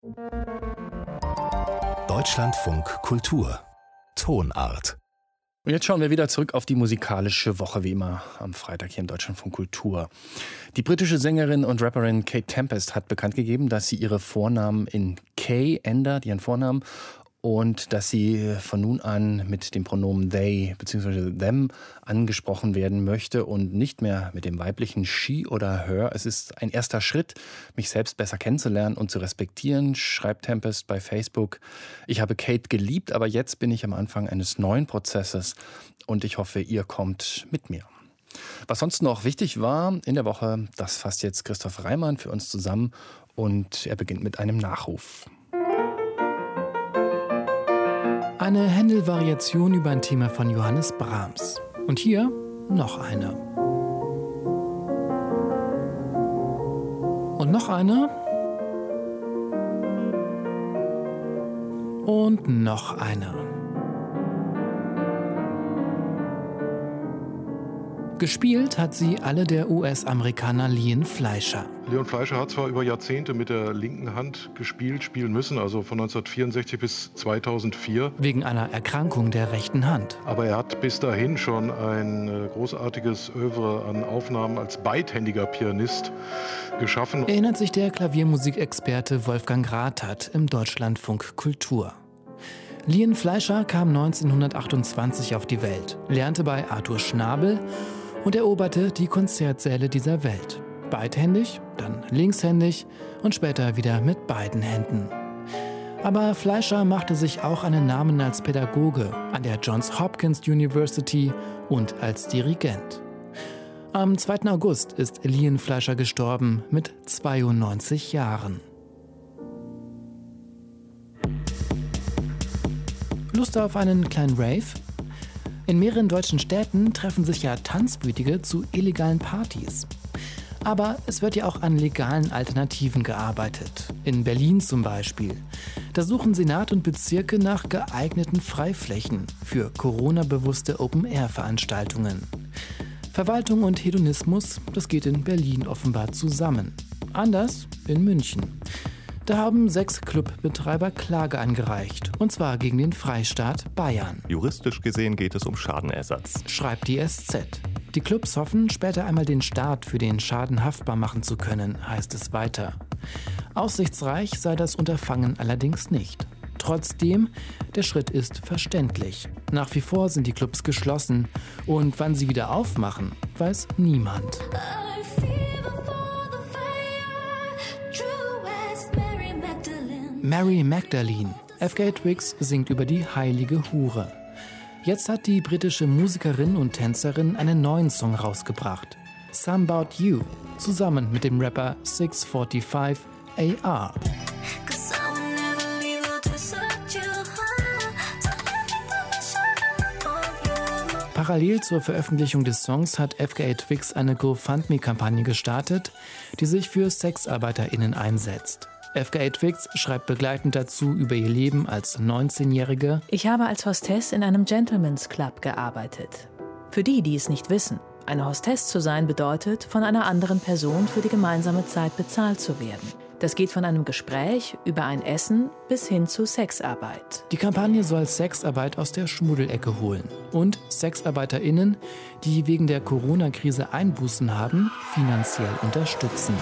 Deutschlandfunk Kultur Tonart. Und jetzt schauen wir wieder zurück auf die musikalische Woche, wie immer am Freitag hier im Deutschlandfunk Kultur. Die britische Sängerin und Rapperin Kate Tempest hat bekannt gegeben, dass sie ihre Vornamen in Kay ändert, ihren Vornamen, und dass sie von nun an mit dem Pronomen they bzw. them angesprochen werden möchte und nicht mehr mit dem weiblichen she oder her. Es ist ein erster Schritt, mich selbst besser kennenzulernen und zu respektieren, schreibt Tempest bei Facebook. Ich habe Kate geliebt, aber jetzt bin ich am Anfang eines neuen Prozesses und ich hoffe, ihr kommt mit mir. Was sonst noch wichtig war in der Woche, das fasst jetzt Christoph Reimann für uns zusammen und er beginnt mit einem Nachruf. Eine Händel-Variation über ein Thema von Johannes Brahms. Und hier noch eine. Und noch eine. Und noch eine. Gespielt hat sie alle der US-Amerikaner Leon Fleischer. Leon Fleischer hat zwar über Jahrzehnte mit der linken Hand spielen müssen, also von 1964 bis 2004. Wegen einer Erkrankung der rechten Hand. Aber er hat bis dahin schon ein großartiges Œuvre an Aufnahmen als beidhändiger Pianist geschaffen. Erinnert sich der Klaviermusikexperte Wolfgang Rathert im Deutschlandfunk Kultur. Leon Fleischer kam 1928 auf die Welt, lernte bei Arthur Schnabel und eroberte die Konzertsäle dieser Welt. Beidhändig, dann linkshändig und später wieder mit beiden Händen. Aber Fleischer machte sich auch einen Namen als Pädagoge an der Johns Hopkins University und als Dirigent. Am 2. August ist Leon Fleischer gestorben mit 92 Jahren. Lust auf einen kleinen Rave? In mehreren deutschen Städten treffen sich ja Tanzwütige zu illegalen Partys. Aber es wird ja auch an legalen Alternativen gearbeitet. In Berlin zum Beispiel. Da suchen Senat und Bezirke nach geeigneten Freiflächen für Corona-bewusste Open-Air-Veranstaltungen. Verwaltung und Hedonismus, das geht in Berlin offenbar zusammen. Anders in München. Da haben 6 Clubbetreiber Klage eingereicht, und zwar gegen den Freistaat Bayern. Juristisch gesehen geht es um Schadenersatz, schreibt die SZ. Die Clubs hoffen, später einmal den Staat für den Schaden haftbar machen zu können, heißt es weiter. Aussichtsreich sei das Unterfangen allerdings nicht. Trotzdem, der Schritt ist verständlich. Nach wie vor sind die Clubs geschlossen und wann sie wieder aufmachen, weiß niemand. Mary Magdalene. F.K. Twigs singt über die heilige Hure. Jetzt hat die britische Musikerin und Tänzerin einen neuen Song rausgebracht. Some About You, zusammen mit dem Rapper 645 AR. Parallel zur Veröffentlichung des Songs hat F.K. Twigs eine GoFundMe-Kampagne gestartet, die sich für SexarbeiterInnen einsetzt. F.K. Twigs schreibt begleitend dazu über ihr Leben als 19-Jährige. Ich habe als Hostess in einem Gentleman's Club gearbeitet. Für die, die es nicht wissen, eine Hostess zu sein bedeutet, von einer anderen Person für die gemeinsame Zeit bezahlt zu werden. Das geht von einem Gespräch über ein Essen bis hin zu Sexarbeit. Die Kampagne soll Sexarbeit aus der Schmuddelecke holen und SexarbeiterInnen, die wegen der Corona-Krise Einbußen haben, finanziell unterstützen.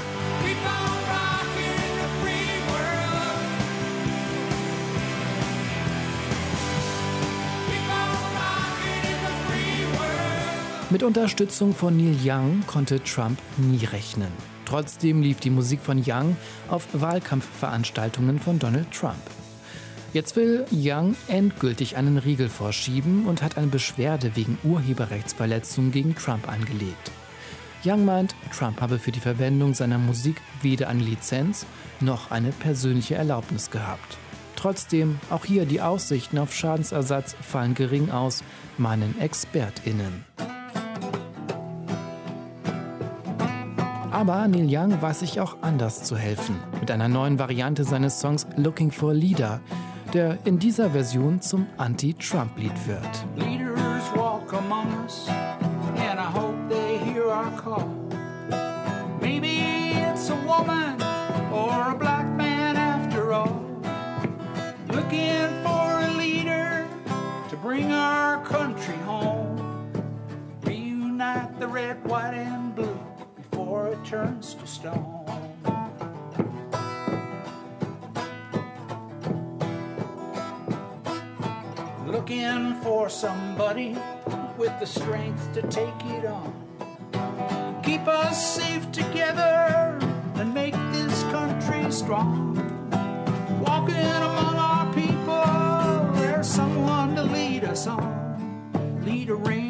Mit Unterstützung von Neil Young konnte Trump nie rechnen. Trotzdem lief die Musik von Young auf Wahlkampfveranstaltungen von Donald Trump. Jetzt will Young endgültig einen Riegel vorschieben und hat eine Beschwerde wegen Urheberrechtsverletzung gegen Trump eingelegt. Young meint, Trump habe für die Verwendung seiner Musik weder eine Lizenz noch eine persönliche Erlaubnis gehabt. Trotzdem, auch hier die Aussichten auf Schadensersatz fallen gering aus, meinen ExpertInnen. Aber Neil Young weiß sich auch anders zu helfen, mit einer neuen Variante seines Songs Looking for a Leader, der in dieser Version zum Anti-Trump-Lied wird. Leaders walk among us, and I hope they hear our call. Maybe it's a woman or a black man after all. turns to stone. Looking for somebody with the strength to take it on. Keep us safe together and make this country strong. Walking among our people, there's someone to lead us on. Lead a ring